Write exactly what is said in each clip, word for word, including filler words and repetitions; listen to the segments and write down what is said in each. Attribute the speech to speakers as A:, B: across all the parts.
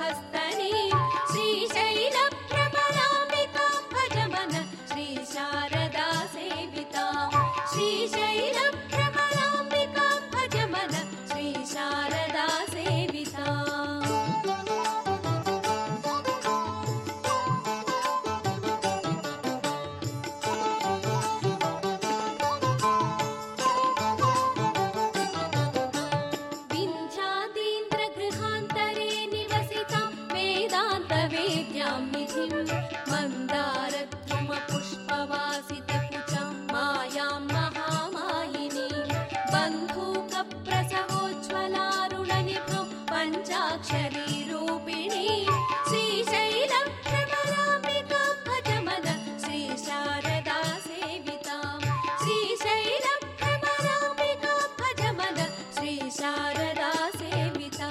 A: हस्तनी श्रीशैल भ्रमराम्बिका भज मन श्री शारदा सेविता श्रीशैल भ्रमराम्बिका भज मन श्री शारदा सेविता मंदारद्रुमपुष्पवासितकुचं मायां महामायिनी बन्धूकप्रसवोज्ज्वलारुणनिभृ पञ्चाक्षरी रूपिणी श्रीशैल भ्रमराम्बिका भज मन श्री शारदा सेविता श्रीशैल भ्रमराम्बिका भज मन श्री शारदा सेविता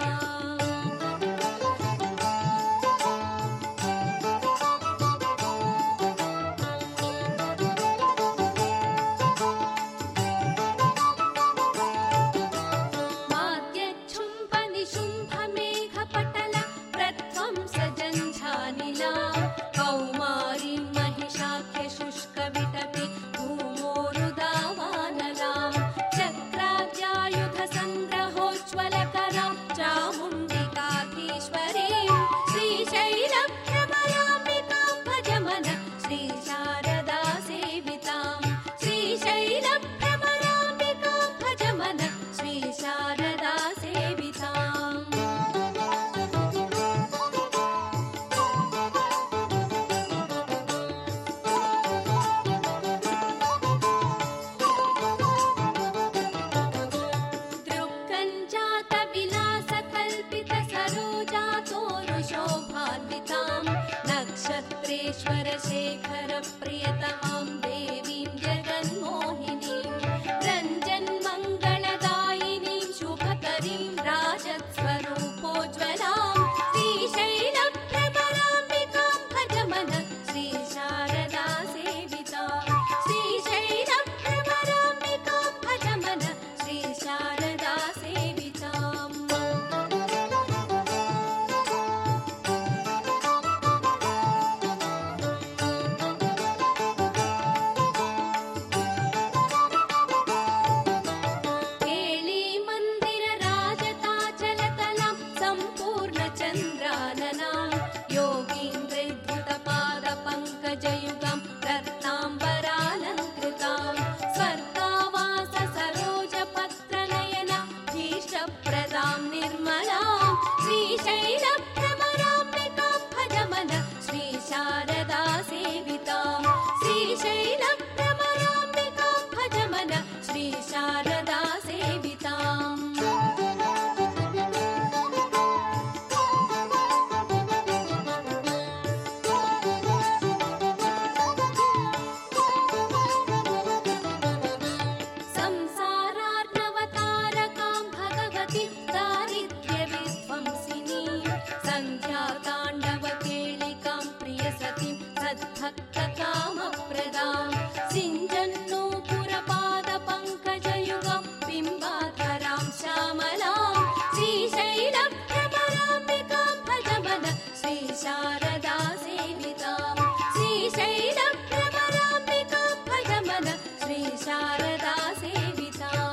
A: कौमारी महिषाख्य शुष्क विटपि भूमोरुदावानलां चक्राव्यायुध संग्रहोज्ज्वलकरां चामुण्डिकाधीश्वरीं श्रीशैल भ्रमराम्बिकां भज मन श्री शारदा सेवितां श्रीशैल भ्रमराम्बिकां भज मन श्री शारदा सेवितां नक्षत्रेश्वर शेखर प्रियतमां देवीं जगन्मोहिनीं रञ्जन्मङ्गलदायिनीं शुभकरीं राजत्स्वरूपोज्ज्वलां श्रीशैल भ्रमराम्बिकां भज मन श्री शारदा सेवितां श्रीशैल भ्रमराम्बिकां भज मन श्री शारदा सेवितां जयुगं रत्नाम्बरालङ्कृतां स्वर्गावास सरोजपत्रनयना भीष्टप्रदां निर्मलां श्रीशैल भ्रमराम्बिकां भज मन श्री शारदा सेवितां श्रीशैल भ्रमराम्बिकां भज मन श्री शारदा सेवितां भक्तकामप्रदां सिञ्जन्नूपुरपादपङ्कजयुगं बिम्बाधरां श्यामलां श्रीशैल भ्रमराम्बिकां भज मन श्री शारदा सेवितां श्रीशैल भ्रमराम्बिकां भज मन श्री शारदा सेवितां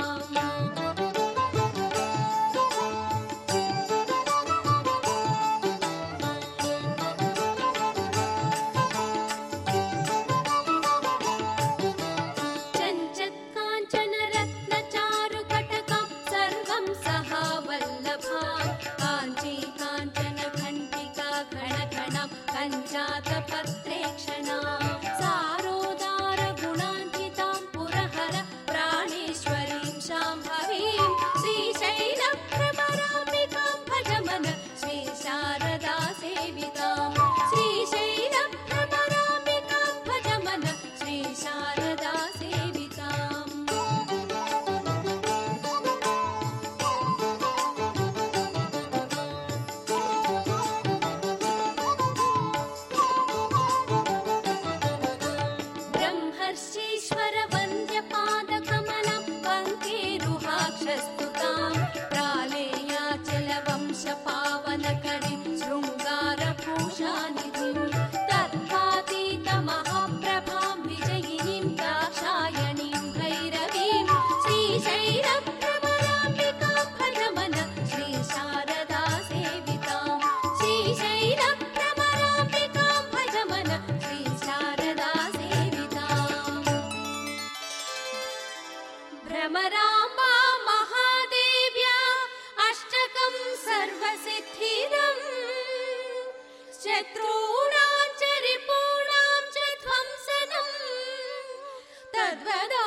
A: पञ्चातपत्रेक्षणा सारोदार गुणान्वितां पुरहर प्राणेश्वरीं शाम्भवीं श्रीशैल भ्रमराम्बिकां भज मन श्री शारदा सेवितां श्रीशैल भ्रमराम्बिकां भज मन श्री शारदा सेवितां तद्वदा